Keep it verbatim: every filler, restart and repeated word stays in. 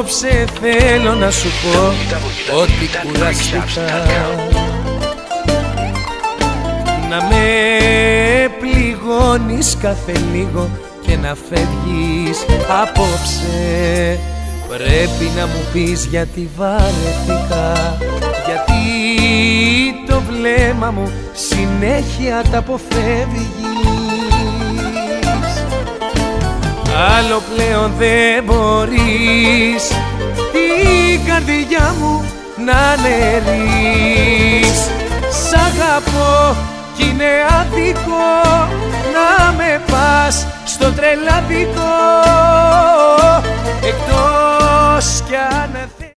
Απόψε θέλω να σου πω ότι κουραστικά να με πληγώνεις κάθε λίγο και να φεύγεις απόψε. Πρέπει να μου πεις γιατί βαρεθήκα, γιατί το βλέμμα μου συνέχεια τα αποφεύγεις. Άλλο πλέον δεν μπορείς την καρδιά μου να αναιρείς. Σ' αγαπώ κι είναι άδικο να με πας στο τρελαδικό, εκτός κι αν